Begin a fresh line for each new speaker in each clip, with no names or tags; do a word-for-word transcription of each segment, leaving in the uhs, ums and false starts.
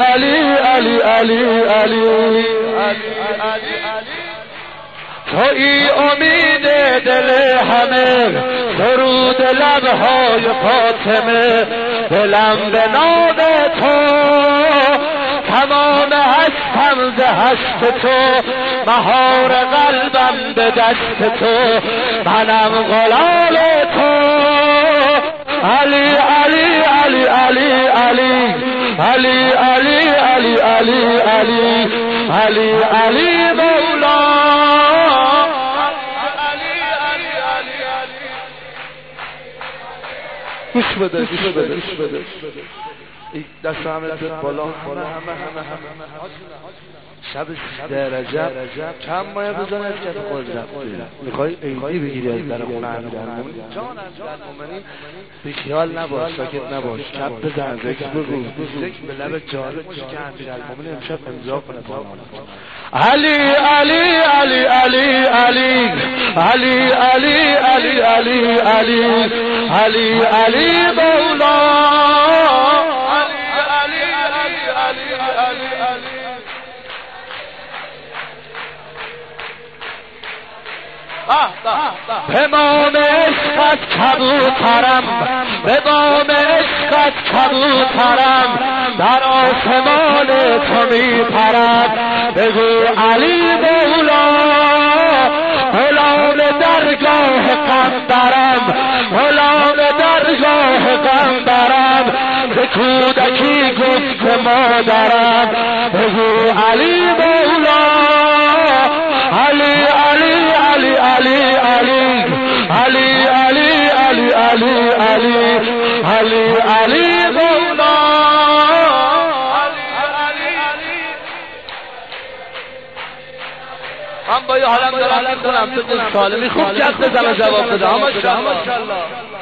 علی علی علی علی علی تویی امید دل همه، درود لبهای فاطمه، دلم به نام تو تمام هستم ز هست تو، مهار قلبم به دست تو، منم غلام تو. علی علی علی علی علی علی علی علی علی علی علی علی مولا. گوش بده گوش بده گوش بده دست همه بالا، همه همه همه شب سیزده رجب چند ماه بزن از کت خود رفتی، میخوای عیدی بگیری از در خونه امیرالمومنین جان امیرالمومنین، بیخیال نباش، ساکت نباش، کپ بزن، ذکر بگو، ذکر به لب جارت چی که امیرالمومنین امشب امضا کنه با علی علی علی علی علی علی علی علی علی علی علی علی مولا. به بام عشقت کبوترم، به بام عشقت کبوترم، در آسمان تو می پرم، بگو علی مولا. غلام درگاه قمبرم، غلام درگاه قمبرم، ز کودکی گفت مادرم، بگو علی مولا. علی علی علی علی علی علی علی علی علی علی علی علی مولا. من با یه حالم دارم کنم تو دل سالمی خوب جست بزن و جواب بده. اما شالله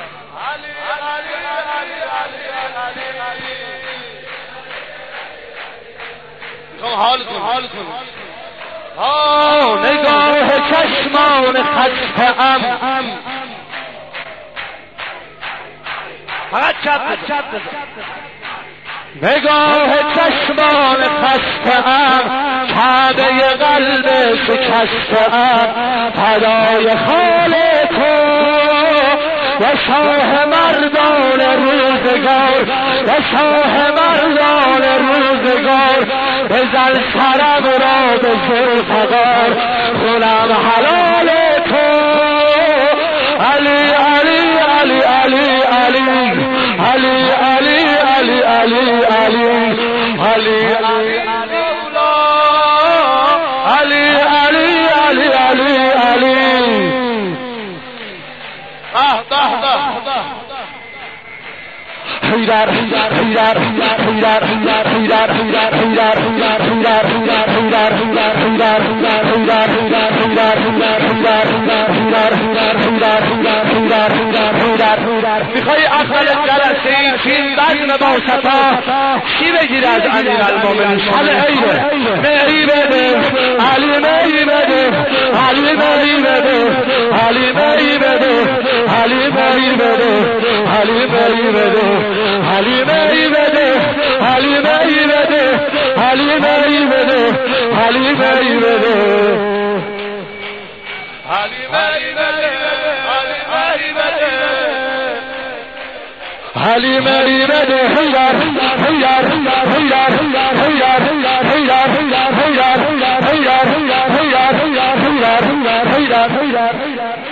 حال کن حال کن. آه نگاه چشمان خسته ام، فقط چپ بزن. نگاه چشمان خسته ام، کعبه قلب شکسته ام، فدای خال تو و شاه مردان روزگار، و شاه مردان روزگار، بزن سرم را به ذوالفقار، خونم حلال تو. علی علی علی علی علی علی علی علی علی علی علی علی علی علی علی علی. اه ده ده حیدر حیدر حیدر حیدر حیدر حیدر حیدر حیدر حیدر حیدر حیدر حیدر حیدر حیدر. میخوای اول جلسه این فیلم بزم باشتا چی بگیر از امیرالمومنین؟ شب عیده، مهری بده علی، مهری بده علی، مهری بده علی، مهری بده علی، مهری بده علی، مهری بده علی، مهری بده علی، مهری بده علی، مهری بده علی، مهری بده علی، مهری بده علی، مهری بده. حیدر حیدر حیدر حیدر حیدر حیدر حیدر حیدر حیدر حیدر حیدر حیدر حیدر حیدر حیدر حیدر حیدر